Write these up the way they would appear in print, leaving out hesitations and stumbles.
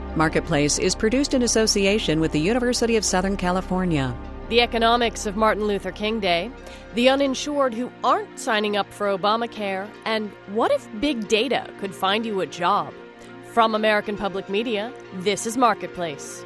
Marketplace is produced in association with the University of Southern California. The economics of Martin Luther King Day, the uninsured who aren't signing up for Obamacare, and what if big data could find you a job? From American Public Media, this is Marketplace.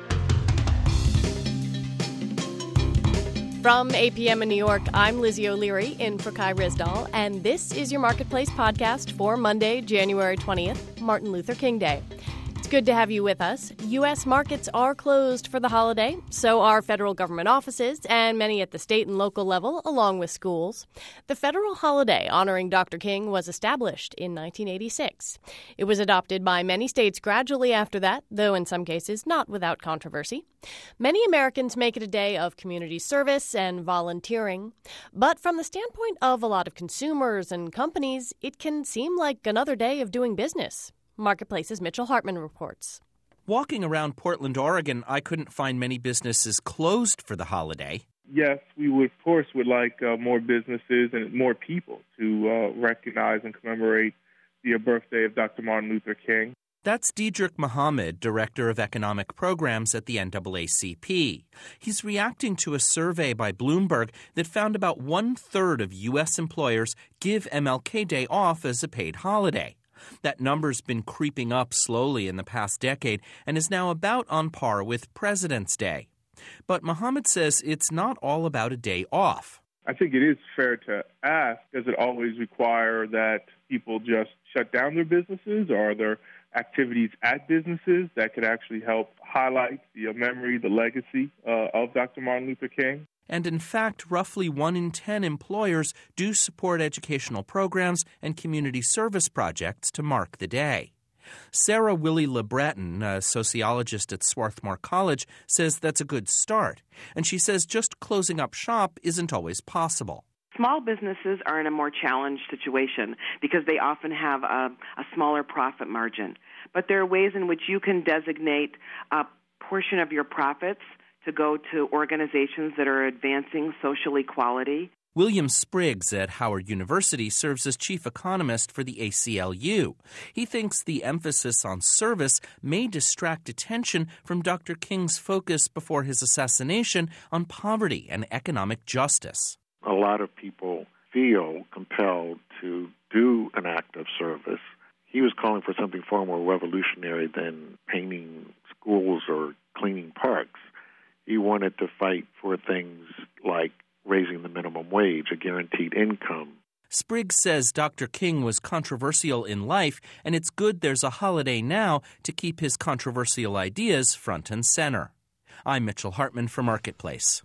From APM in New York, I'm Lizzie O'Leary in for Kai Ryssdal, and this is your Marketplace podcast for Monday, January 20th, Martin Luther King Day. It's good to have you with us. U.S. markets are closed for the holiday, so are federal government offices and many at the state and local level, along with schools. The federal holiday honoring Dr. King was established in 1986. It was adopted by many states gradually after that, though in some cases not without controversy. Many Americans make it a day of community service and volunteering. But from the standpoint of a lot of consumers and companies, it can seem like another day of doing business. Marketplace's Mitchell Hartman reports. Walking around Portland, Oregon, I couldn't find many businesses closed for the holiday. Yes, we would, of course, would like more businesses and more people to recognize and commemorate the birthday of Dr. Martin Luther King. That's Diedrich Mohammed, Director of Economic Programs at the NAACP. He's reacting to a survey by Bloomberg that found about one-third of U.S. employers give MLK Day off as a paid holiday. That number's been creeping up slowly in the past decade and is now about on par with President's Day. But Mohammed says it's not all about a day off. I think it is fair to ask, does it always require that people just shut down their businesses, or are there activities at businesses that could actually help highlight the memory, the legacy of Dr. Martin Luther King? And in fact, roughly 1 in 10 employers do support educational programs and community service projects to mark the day. Sarah Willie LeBreton, a sociologist at Swarthmore College, says that's a good start. And she says just closing up shop isn't always possible. Small businesses are in a more challenged situation because they often have a smaller profit margin. But there are ways in which you can designate a portion of your profits to go to organizations that are advancing social equality. William Spriggs at Howard University serves as chief economist for the ACLU. He thinks the emphasis on service may distract attention from Dr. King's focus before his assassination on poverty and economic justice. A lot of people feel compelled to do an act of service. He was calling for something far more revolutionary than painting schools or cleaning parks. He wanted to fight for things like raising the minimum wage, a guaranteed income. Spriggs says Dr. King was controversial in life, and it's good there's a holiday now to keep his controversial ideas front and center. I'm Mitchell Hartman for Marketplace.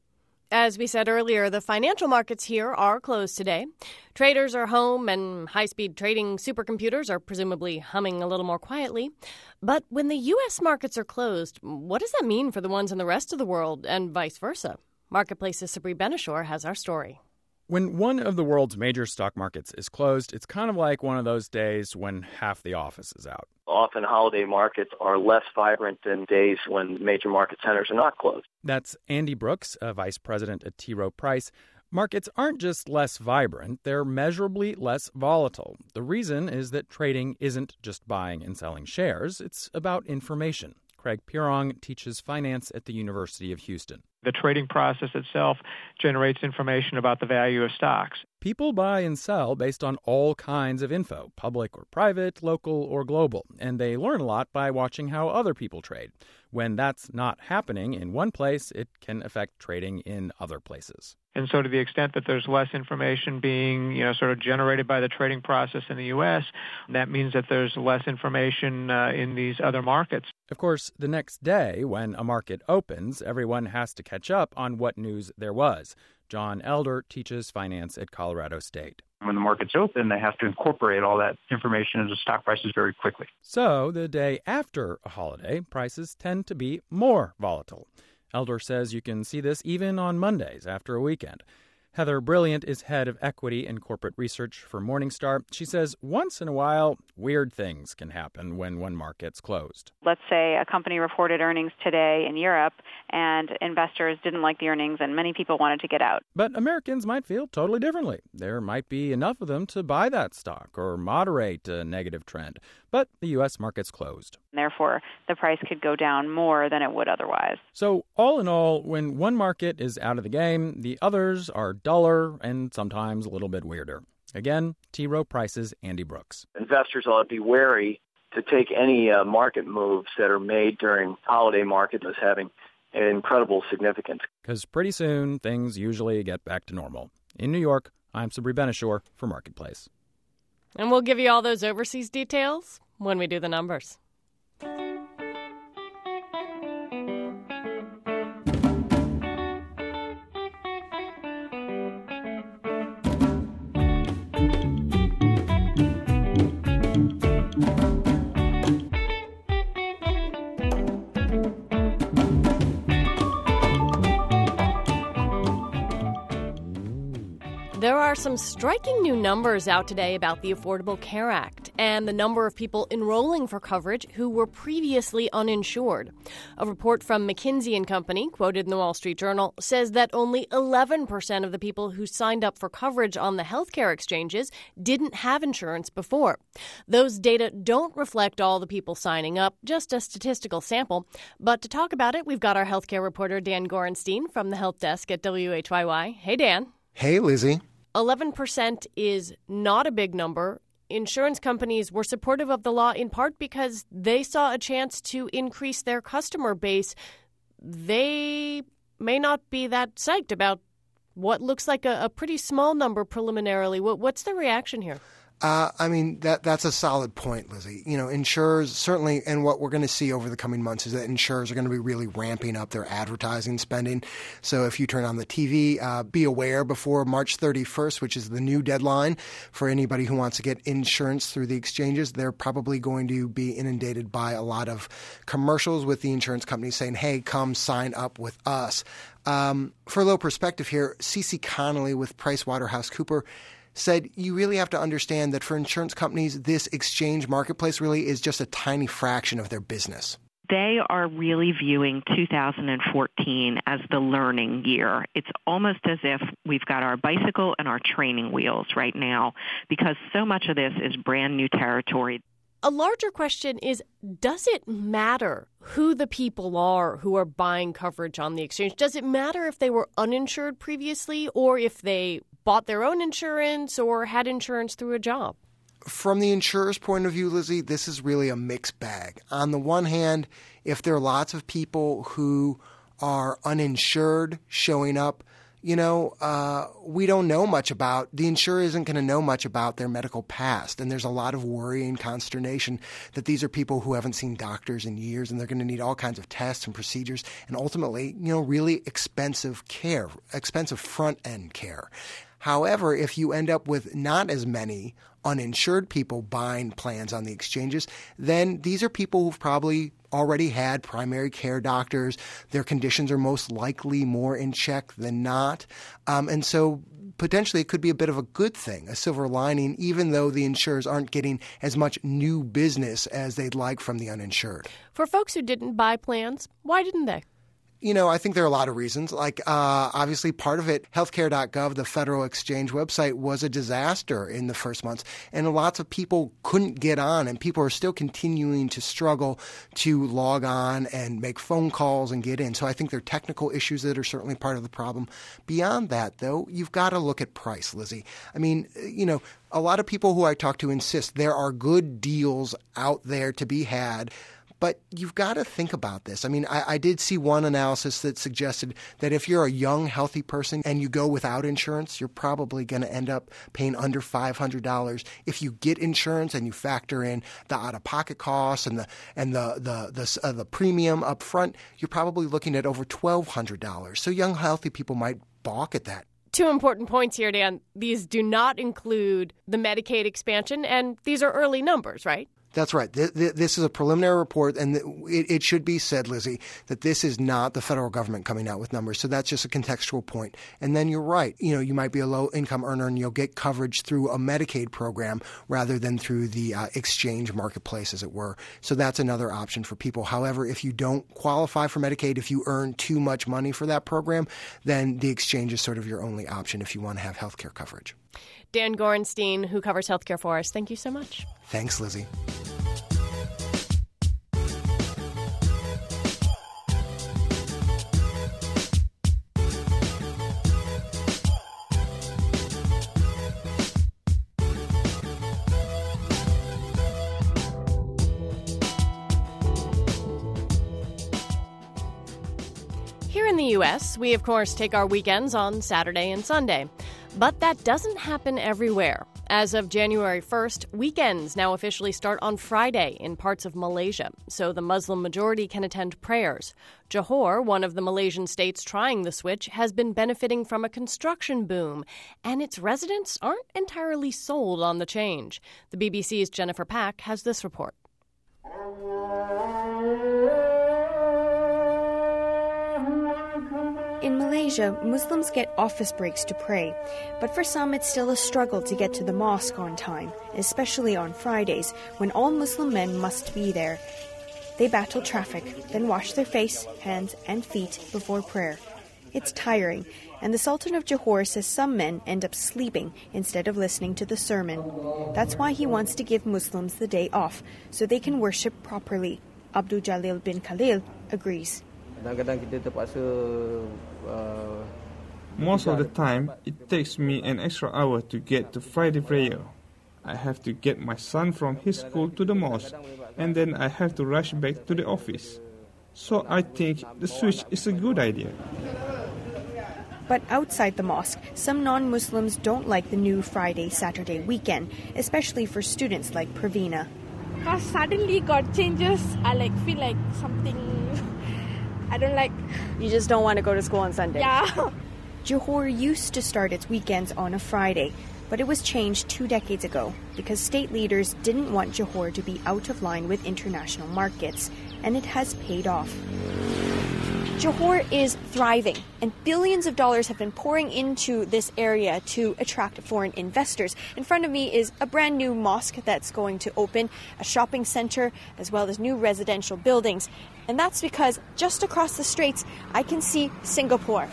As we said earlier, the financial markets here are closed today. Traders are home and high-speed trading supercomputers are presumably humming a little more quietly. But when the U.S. markets are closed, what does that mean for the ones in the rest of the world and vice versa? Marketplace's Sabri Benishore has our story. When one of the world's major stock markets is closed, it's kind of like one of those days when half the office is out. Often holiday markets are less vibrant than days when major market centers are not closed. That's Andy Brooks, a vice president at T. Rowe Price. Markets aren't just less vibrant, they're measurably less volatile. The reason is that trading isn't just buying and selling shares, it's about information. Craig Pirong teaches finance at the University of Houston. The trading process itself generates information about the value of stocks. People buy and sell based on all kinds of info, public or private, local or global, and they learn a lot by watching how other people trade. When that's not happening in one place, it can affect trading in other places. And so to the extent that there's less information being, sort of generated by the trading process in the U.S., that means that there's less information in these other markets. Of course, the next day, when a market opens, everyone has to catch up on what news there was. John Elder teaches finance at Colorado State. When the markets open, they have to incorporate all that information into stock prices very quickly. So the day after a holiday, prices tend to be more volatile. Elder says you can see this even on Mondays after a weekend. Heather Brilliant is head of equity and corporate research for Morningstar. She says once in a while, weird things can happen when one market's closed. Let's say a company reported earnings today in Europe and investors didn't like the earnings and many people wanted to get out. But Americans might feel totally differently. There might be enough of them to buy that stock or moderate a negative trend. but the U.S. market's closed. Therefore, the price could go down more than it would otherwise. So all in all, when one market is out of the game, the others are duller and sometimes a little bit weirder. Again, T. Rowe Price's Andy Brooks. Investors ought to be wary to take any market moves that are made during holiday markets as having incredible significance. Because pretty soon, things usually get back to normal. In New York, I'm Sabri Benishore for Marketplace. And we'll give you all those overseas details when we do the numbers. There are some striking new numbers out today about the Affordable Care Act and the number of people enrolling for coverage who were previously uninsured. A report from McKinsey & Company, quoted in the Wall Street Journal, says that only 11% of the people who signed up for coverage on the healthcare exchanges didn't have insurance before. Those data don't reflect all the people signing up, just a statistical sample. But to talk about it, we've got our healthcare reporter Dan Gorenstein from the Health Desk at WHYY. Hey, Dan. Hey, Lizzie. 11% is not a big number. Insurance companies were supportive of the law in part because they saw a chance to increase their customer base. They may not be that psyched about what looks like a pretty small number preliminarily. What's the reaction here? That's a solid point, Lizzie. You know, insurers certainly, and what we're going to see over the coming months is that insurers are going to be really ramping up their advertising spending. So if you turn on the TV, be aware before March 31st, which is the new deadline for anybody who wants to get insurance through the exchanges, they're probably going to be inundated by a lot of commercials with the insurance companies saying, hey, come sign up with us. For a little perspective here, CeCe Connolly with PricewaterhouseCoopers said you really have to understand that for insurance companies, this exchange marketplace really is just a tiny fraction of their business. They are really viewing 2014 as the learning year. It's almost as if we've got our bicycle and our training wheels right now because so much of this is brand new territory. A larger question is, does it matter who the people are who are buying coverage on the exchange? Does it matter if they were uninsured previously or if they bought their own insurance or had insurance through a job? From the insurer's point of view, Lizzie, this is really a mixed bag. On the one hand, if there are lots of people who are uninsured showing up, we don't know much about, the insurer isn't going to know much about their medical past. And there's a lot of worry and consternation that these are people who haven't seen doctors in years and they're going to need all kinds of tests and procedures and ultimately, really expensive care, expensive front-end care. However, if you end up with not as many uninsured people buying plans on the exchanges, then these are people who've probably already had primary care doctors. Their conditions are most likely more in check than not. And so potentially it could be a bit of a good thing, a silver lining, even though the insurers aren't getting as much new business as they'd like from the uninsured. For folks who didn't buy plans, why didn't they? I think there are a lot of reasons. Obviously, part of it, healthcare.gov, the federal exchange website, was a disaster in the first months. And lots of people couldn't get on, and people are still continuing to struggle to log on and make phone calls and get in. So I think there are technical issues that are certainly part of the problem. Beyond that, though, you've got to look at price, Lizzie. A lot of people who I talk to insist there are good deals out there to be had. But you've got to think about this. I did see one analysis that suggested that if you're a young, healthy person and you go without insurance, you're probably going to end up paying under $500. If you get insurance and you factor in the out-of-pocket costs and the premium up front, you're probably looking at over $1,200. So young, healthy people might balk at that. Two important points here, Dan. These do not include the Medicaid expansion, and these are early numbers, right? That's right. This is a preliminary report, and it should be said, Lizzie, that this is not the federal government coming out with numbers. So that's just a contextual point. And then you're right. You might be a low-income earner, and you'll get coverage through a Medicaid program rather than through the exchange marketplace, as it were. So that's another option for people. However, if you don't qualify for Medicaid, if you earn too much money for that program, then the exchange is sort of your only option if you want to have health care coverage. Dan Gorenstein, who covers healthcare for us, thank you so much. Thanks, Lizzie. Here in the U.S., we of course take our weekends on Saturday and Sunday. But that doesn't happen everywhere. As of January 1st, weekends now officially start on Friday in parts of Malaysia, so the Muslim majority can attend prayers. Johor, one of the Malaysian states trying the switch, has been benefiting from a construction boom, and its residents aren't entirely sold on the change. The BBC's Jennifer Pack has this report. In Malaysia, Muslims get office breaks to pray, but for some it's still a struggle to get to the mosque on time, especially on Fridays, when all Muslim men must be there. They battle traffic, then wash their face, hands, and feet before prayer. It's tiring, and the Sultan of Johor says some men end up sleeping instead of listening to the sermon. That's why he wants to give Muslims the day off, so they can worship properly. Abdul Jalil bin Khalil agrees. Most of the time, it takes me an extra hour to get to Friday prayer. I have to get my son from his school to the mosque, and then I have to rush back to the office. So I think the switch is a good idea. But outside the mosque, some non-Muslims don't like the new Friday-Saturday weekend, especially for students like Pravina. Because suddenly got changes, I feel like something I don't like. You just don't want to go to school on Sunday? Yeah. Johor used to start its weekends on a Friday, but it was changed 2 decades ago because state leaders didn't want Johor to be out of line with international markets, and it has paid off. Johor is thriving, and billions of dollars have been pouring into this area to attract foreign investors. In front of me is a brand new mosque that's going to open, a shopping center, as well as new residential buildings. And that's because just across the straits, I can see Singapore.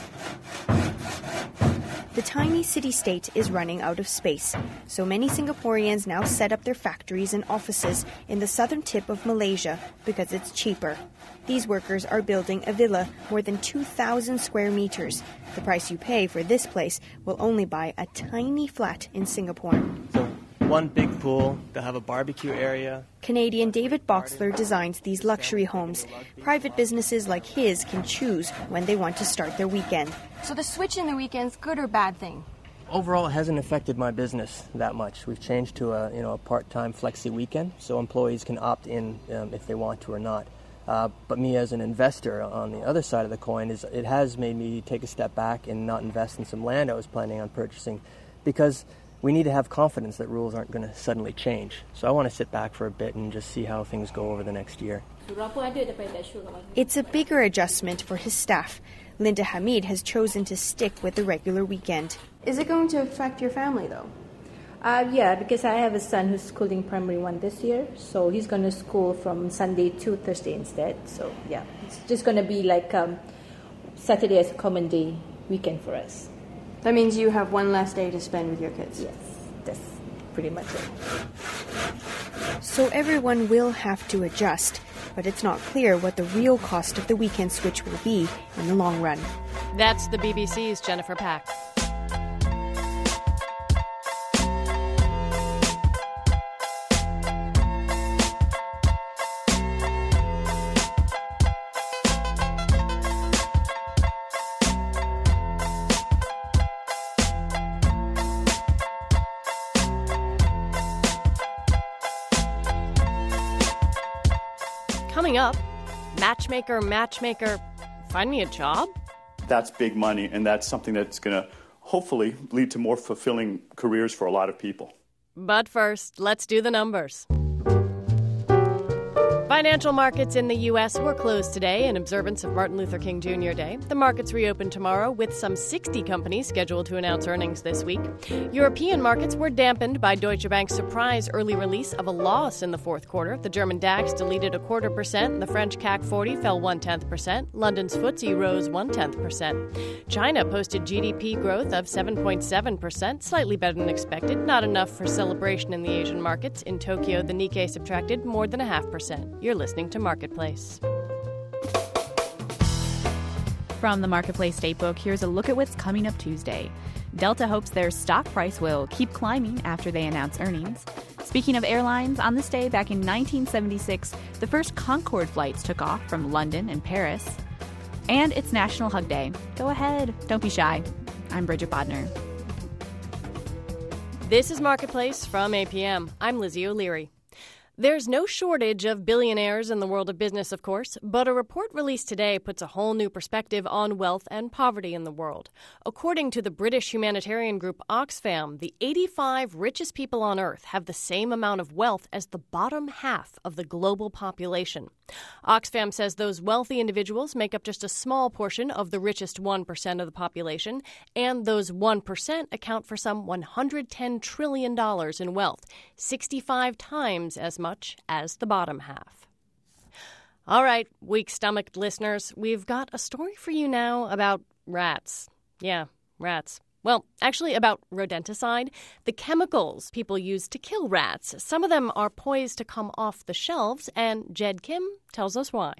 The tiny city-state is running out of space, so many Singaporeans now set up their factories and offices in the southern tip of Malaysia because it's cheaper. These workers are building a villa more than 2,000 square meters. The price you pay for this place will only buy a tiny flat in Singapore. So one big pool, they'll have a barbecue area. Canadian David Boxler designs these luxury homes. Private businesses like his can choose when they want to start their weekend. So the switch in the weekend's good or bad thing? Overall, it hasn't affected my business that much. We've changed to a part-time flexi weekend, so employees can opt in if they want to or not. But me as an investor on the other side of the coin, it has made me take a step back and not invest in some land I was planning on purchasing, because we need to have confidence that rules aren't going to suddenly change. So I want to sit back for a bit and just see how things go over the next year. It's a bigger adjustment for his staff. Linda Hamid has chosen to stick with the regular weekend. Is it going to affect your family, though? Yeah, because I have a son who's schooling primary 1 this year, so he's going to school from Sunday to Thursday instead. So, yeah, it's just going to be like Saturday as a common day weekend for us. That means you have one last day to spend with your kids? Yes, that's pretty much it. So everyone will have to adjust, but it's not clear what the real cost of the weekend switch will be in the long run. That's the BBC's Jennifer Pack. Coming up, matchmaker, find me a job? That's big money, and that's something that's going to hopefully lead to more fulfilling careers for a lot of people. But first, let's do the numbers. Financial markets in the U.S. were closed today in observance of Martin Luther King Jr. Day. The markets reopen tomorrow with some 60 companies scheduled to announce earnings this week. European markets were dampened by Deutsche Bank's surprise early release of a loss in the fourth quarter. The German DAX deleted 0.25%, the French CAC 40 fell 0.1%, London's FTSE rose 0.1%. China posted GDP growth of 7.7%, slightly better than expected, not enough for celebration in the Asian markets. In Tokyo, the Nikkei subtracted more than 0.5%. You're listening to Marketplace. From the Marketplace Datebook, here's a look at what's coming up Tuesday. Delta hopes their stock price will keep climbing after they announce earnings. Speaking of airlines, on this day back in 1976, the first Concorde flights took off from London and Paris. And it's National Hug Day. Go ahead. Don't be shy. I'm Bridget Bodner. This is Marketplace from APM. I'm Lizzie O'Leary. There's no shortage of billionaires in the world of business, of course, but a report released today puts a whole new perspective on wealth and poverty in the world. According to the British humanitarian group Oxfam, the 85 richest people on Earth have the same amount of wealth as the bottom half of the global population. Oxfam says those wealthy individuals make up just a small portion of the richest 1% of the population, and those 1% account for some $110 trillion in wealth, 65 times as much as the bottom half. All right, weak-stomached listeners, we've got a story for you now about rats. Yeah, rats. Well, actually about rodenticide, the chemicals people use to kill rats. Some of them are poised to come off the shelves, and Jed Kim tells us why.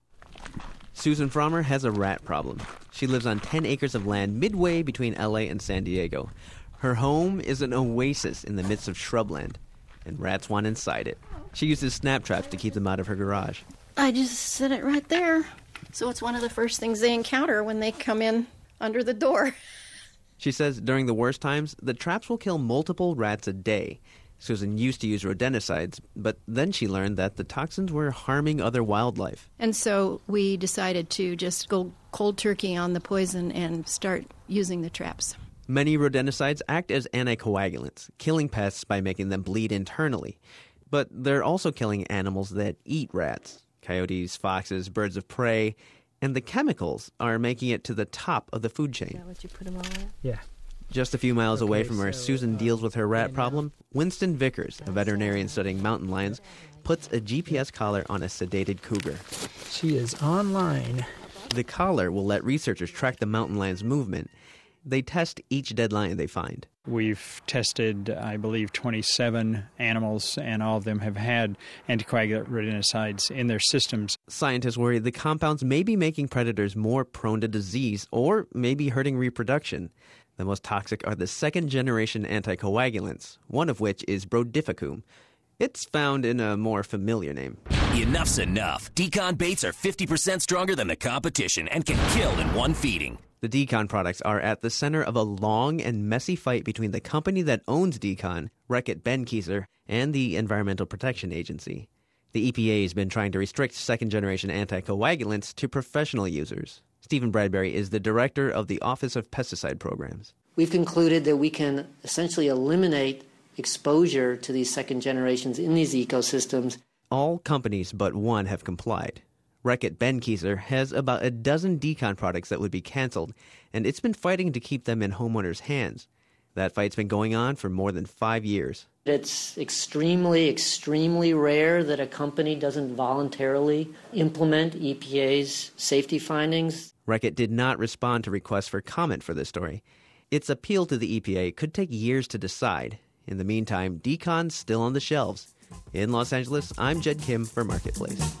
Susan Frommer has a rat problem. She lives on 10 acres of land midway between LA and San Diego. Her home is an oasis in the midst of shrubland, and rats want inside it. She uses snap traps to keep them out of her garage. I just set it right there, so it's one of the first things they encounter when they come in under the door. She says during the worst times, the traps will kill multiple rats a day. Susan used to use rodenticides, but then she learned that the toxins were harming other wildlife. And so we decided to just go cold turkey on the poison and start using the traps. Many rodenticides act as anticoagulants, killing pests by making them bleed internally. But they're also killing animals that eat rats, coyotes, foxes, birds of prey. And the chemicals are making it to the top of the food chain. Is that what you put them all in? Yeah. Just a few miles away from where Susan deals with her rat problem, Winston Vickers, a veterinarian studying mountain lions, puts a GPS collar on a sedated cougar. She is online. The collar will let researchers track the mountain lion's movement. They test each dead lion they find. We've tested, I believe, 27 animals, and all of them have had anticoagulant rodenticides in their systems. Scientists worry the compounds may be making predators more prone to disease or maybe hurting reproduction. The most toxic are the second-generation anticoagulants, one of which is brodifacoum. It's found in a more familiar name. Enough's enough. Decon baits are 50% stronger than the competition and can kill in one feeding. The Decon products are at the center of a long and messy fight between the company that owns Decon, Reckitt Benckiser, and the Environmental Protection Agency. The EPA has been trying to restrict second-generation anticoagulants to professional users. Stephen Bradbury is the director of the Office of Pesticide Programs. We've concluded that we can essentially eliminate exposure to these second generations in these ecosystems. All companies but one have complied. Reckitt Benckiser has about a dozen Decon products that would be canceled, and it's been fighting to keep them in homeowners' hands. That fight's been going on for more than 5 years. It's extremely, extremely rare that a company doesn't voluntarily implement EPA's safety findings. Reckitt did not respond to requests for comment for this story. Its appeal to the EPA could take years to decide. In the meantime, Decon's still on the shelves. In Los Angeles, I'm Jed Kim for Marketplace.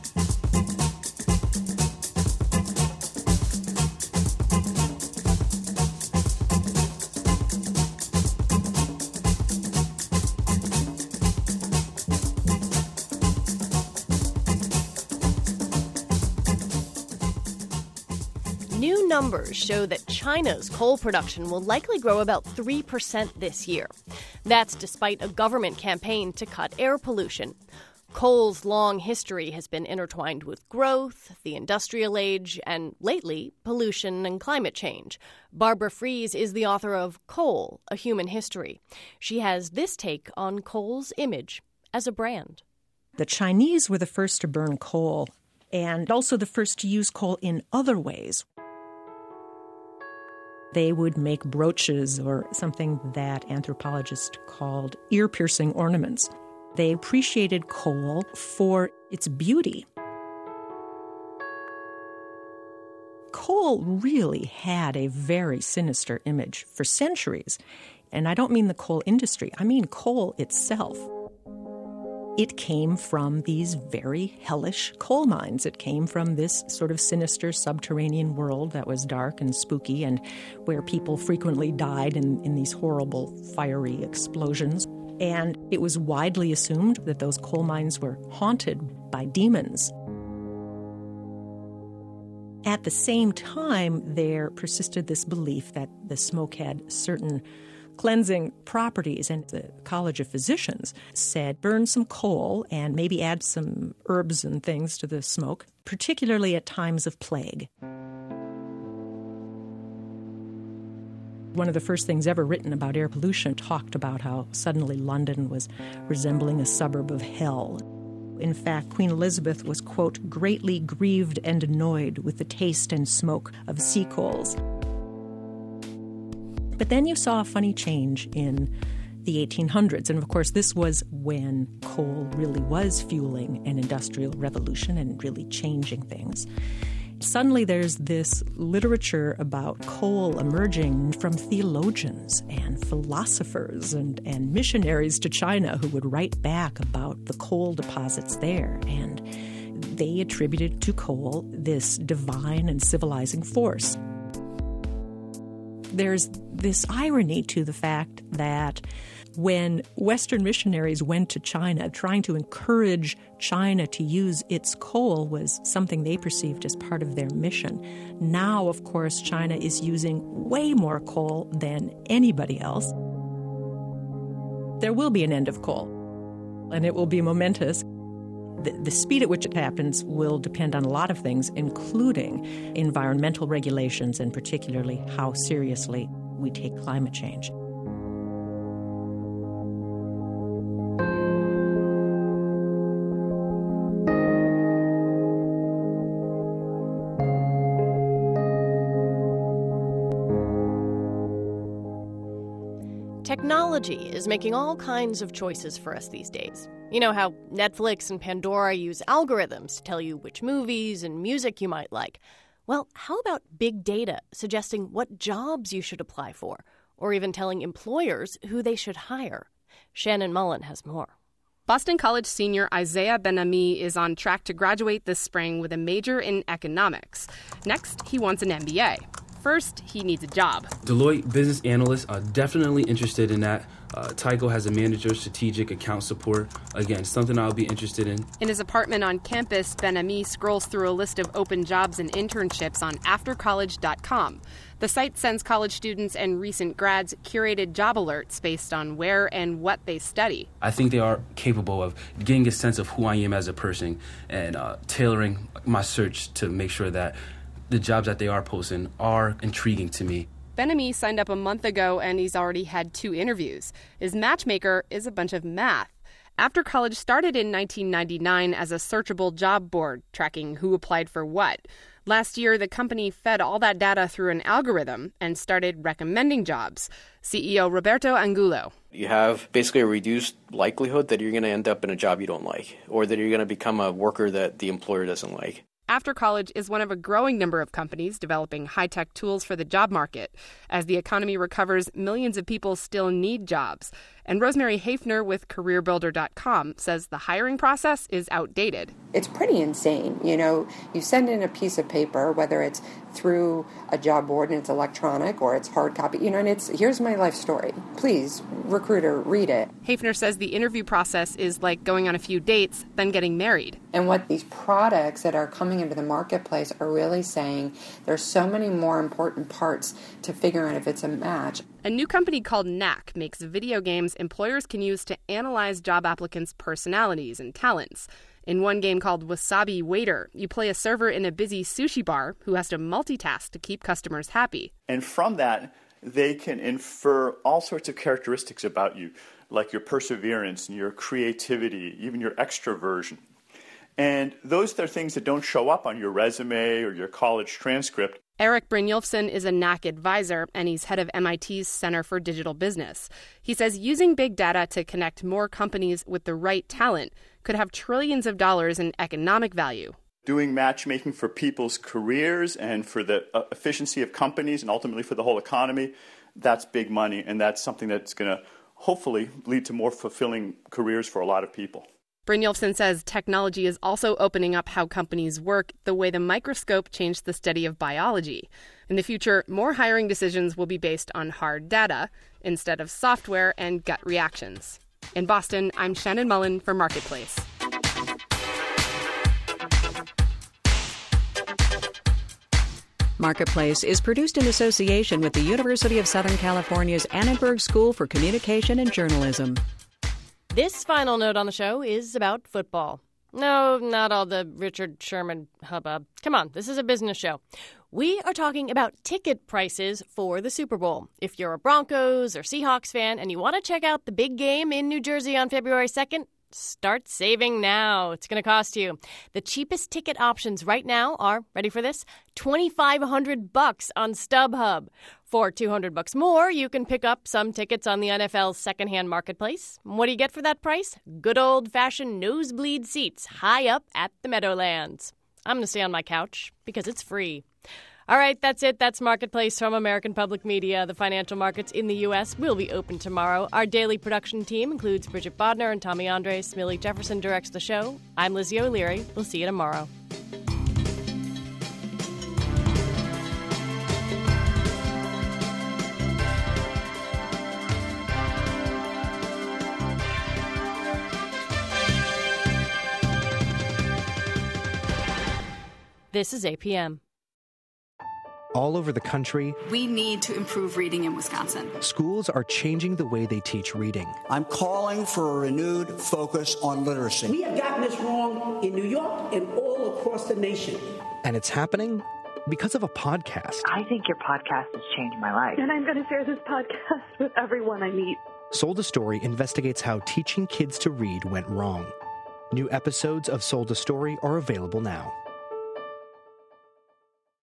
New numbers show that China's coal production will likely grow about 3% this year. That's despite a government campaign to cut air pollution. Coal's long history has been intertwined with growth, the industrial age, and lately, pollution and climate change. Barbara Fries is the author of Coal, A Human History. She has this take on coal's image as a brand. The Chinese were the first to burn coal and also the first to use coal in other ways. They would make brooches or something that anthropologists called ear-piercing ornaments. They appreciated coal for its beauty. Coal really had a very sinister image for centuries. And I don't mean the coal industry, I mean coal itself. It came from these very hellish coal mines. It came from this sort of sinister subterranean world that was dark and spooky and where people frequently died in these horrible fiery explosions. And it was widely assumed that those coal mines were haunted by demons. At the same time, there persisted this belief that the smoke had certain cleansing properties, and the College of Physicians said burn some coal and maybe add some herbs and things to the smoke, particularly at times of plague. One of the first things ever written about air pollution talked about how suddenly London was resembling a suburb of hell. In fact, Queen Elizabeth was, quote, greatly grieved and annoyed with the taste and smoke of sea coals. But then you saw a funny change in the 1800s. And of course, this was when coal really was fueling an industrial revolution and really changing things. Suddenly there's this literature about coal emerging from theologians and philosophers and missionaries to China who would write back about the coal deposits there. And they attributed to coal this divine and civilizing force. There's this irony to the fact that when Western missionaries went to China, trying to encourage China to use its coal was something they perceived as part of their mission. Now, of course, China is using way more coal than anybody else. There will be an end of coal, and it will be momentous. The speed at which it happens will depend on a lot of things, including environmental regulations and particularly how seriously we take climate change. Technology is making all kinds of choices for us these days. You know how Netflix and Pandora use algorithms to tell you which movies and music you might like. Well, how about big data suggesting what jobs you should apply for, or even telling employers who they should hire? Shannon Mullen has more. Boston College senior Isaiah Ben-Ami is on track to graduate this spring with a major in economics. Next, he wants an MBA. First, he needs a job. Deloitte business analysts are definitely interested in that. Tyco has a manager strategic account support. Again, something I'll be interested in. In his apartment on campus, Ben-Ami scrolls through a list of open jobs and internships on aftercollege.com. The site sends college students and recent grads curated job alerts based on where and what they study. I think they are capable of getting a sense of who I am as a person and tailoring my search to make sure that the jobs that they are posting are intriguing to me. Ben-Ami signed up a month ago and he's already had 2 interviews. His matchmaker is a bunch of math. After College started in 1999 as a searchable job board, tracking who applied for what. Last year, the company fed all that data through an algorithm and started recommending jobs. CEO Roberto Angulo. You have basically a reduced likelihood that you're going to end up in a job you don't like, or that you're going to become a worker that the employer doesn't like. After College is one of a growing number of companies developing high-tech tools for the job market. As the economy recovers, millions of people still need jobs. And Rosemary Hafner with CareerBuilder.com says the hiring process is outdated. It's pretty insane. You know, you send in a piece of paper, whether it's through a job board and it's electronic or it's hard copy, you know, and it's, here's my life story. Please, recruiter, read it. Hafner says the interview process is like going on a few dates, then getting married. And what these products that are coming into the marketplace are really saying, there's so many more important parts to figure out if it's a match. A new company called Knack makes video games employers can use to analyze job applicants' personalities and talents. In one game called Wasabi Waiter, you play a server in a busy sushi bar who has to multitask to keep customers happy. And from that, they can infer all sorts of characteristics about you, like your perseverance and your creativity, even your extroversion. And those are things that don't show up on your resume or your college transcript. Eric Brynjolfsson is a Knack advisor, and he's head of MIT's Center for Digital Business. He says using big data to connect more companies with the right talent could have trillions of dollars in economic value. Doing matchmaking for people's careers and for the efficiency of companies and ultimately for the whole economy, that's big money, and that's something that's going to hopefully lead to more fulfilling careers for a lot of people. Brynjolfsson says technology is also opening up how companies work the way the microscope changed the study of biology. In the future, more hiring decisions will be based on hard data instead of software and gut reactions. In Boston, I'm Shannon Mullen for Marketplace. Marketplace is produced in association with the University of Southern California's Annenberg School for Communication and Journalism. This final note on the show is about football. No, not all the Richard Sherman hubbub. Come on, this is a business show. We are talking about ticket prices for the Super Bowl. If you're a Broncos or Seahawks fan and you want to check out the big game in New Jersey on February 2nd, start saving now. It's going to cost you. The cheapest ticket options right now are, ready for this, $2,500 on StubHub. For $200 more, you can pick up some tickets on the NFL's secondhand marketplace. What do you get for that price? Good old-fashioned nosebleed seats high up at the Meadowlands. I'm going to stay on my couch because it's free. All right, that's it. That's Marketplace from American Public Media. The financial markets in the U.S. will be open tomorrow. Our daily production team includes Bridget Bodner and Tommy Andres. Millie Jefferson directs the show. I'm Lizzie O'Leary. We'll see you tomorrow. This is APM. All over the country, we need to improve reading in Wisconsin. Schools are changing the way they teach reading. I'm calling for a renewed focus on literacy. We have gotten this wrong in New York and all across the nation. And it's happening because of a podcast. I think your podcast has changed my life. And I'm going to share this podcast with everyone I meet. Sold a Story investigates how teaching kids to read went wrong. New episodes of Sold a Story are available now.